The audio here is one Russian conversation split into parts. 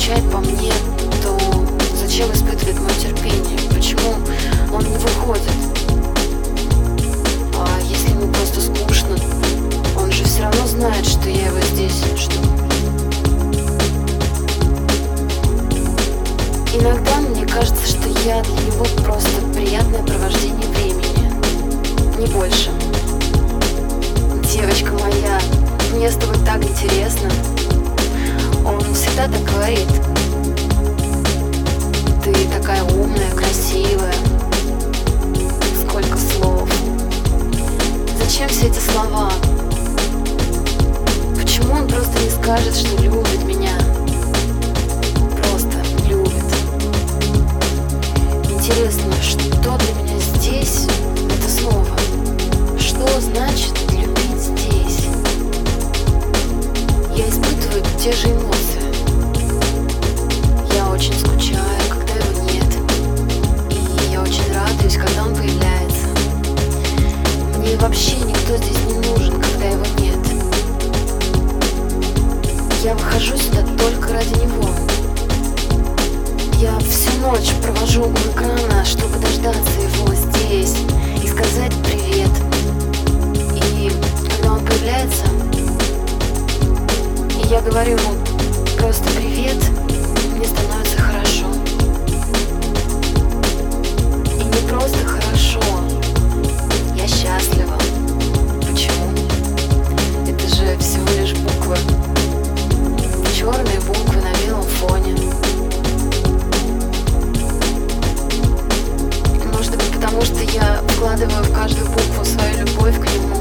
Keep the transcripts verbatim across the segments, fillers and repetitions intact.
скучает по мне, то зачем испытывает мое терпение? Почему он не выходит? А если ему просто скучно, он же все равно знает, что я его здесь жду. Иногда мне кажется, что я для него просто приятное провождение времени, не больше. Девочка моя, мне с тобой так интересно. Он всегда так говорит. Ты такая умная, красивая. Сколько слов. Зачем все эти слова? Почему он просто не скажет, что любит меня? Просто любит. Интересно, что для меня здесь это слово? Что значит любить здесь? Я испытываю те же эмоции. Я очень скучаю, когда его нет. И я очень радуюсь, когда он появляется. Мне вообще никто здесь не нужен, когда его нет. Я выхожу сюда только ради него. Я всю ночь провожу у экрана, чтобы дождаться его здесь и сказать привет. И когда он появляется, и я говорю ему просто привет, мне становится хорошо. И не просто хорошо, я счастлива. Почему? Это же всего лишь буквы. Черные буквы на белом фоне. Может быть, потому что я вкладываю в каждую букву свою любовь к нему.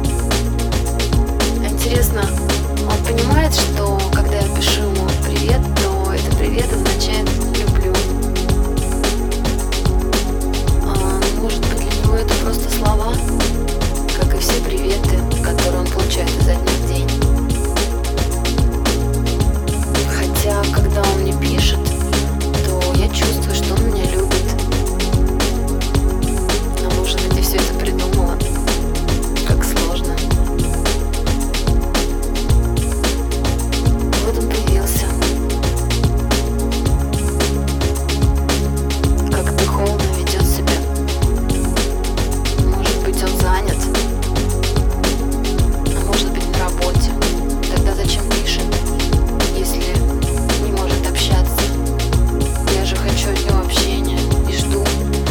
Интересно, он понимает, что когда я пишу ему привет, то это привет означает люблю. А может быть, для него это просто слова, как и все приветы, которые он получает изо дня в день. Хотя, когда он мне пишет, то я чувствую, что он меня любит. А может быть, я все это придумала? Как сложно. Вот он появился. Как-то холодно ведет себя. Может быть, он занят. А может быть, на работе. Тогда зачем пишет, если не может общаться? Я же хочу от него общения и жду.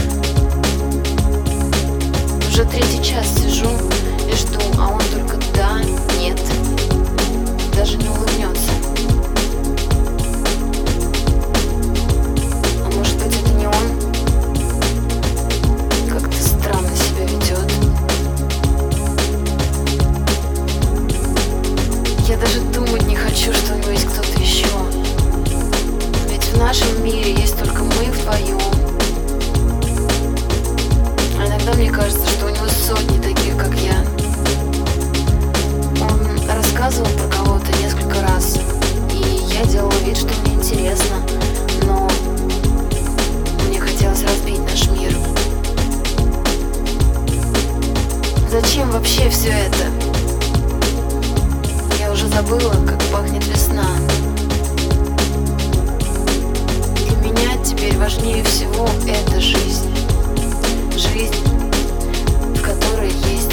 Уже третий час сижу и жду, а он только да, нет. Даже не улыбнется. А может быть, это не он? Как-то странно себя ведет. Я даже думать не хочу, что у него есть кто-то еще. Ведь в нашем мире есть только мы вдвоем. А иногда мне кажется, что у него сотни таких, как я. Он рассказывал про кого-то несколько раз, и я делала вид, что мне интересно, но мне хотелось разбить наш мир. Зачем вообще все это? Я уже забыла, как пахнет весна. Для меня теперь важнее всего эта жизнь. Жизнь, в которой есть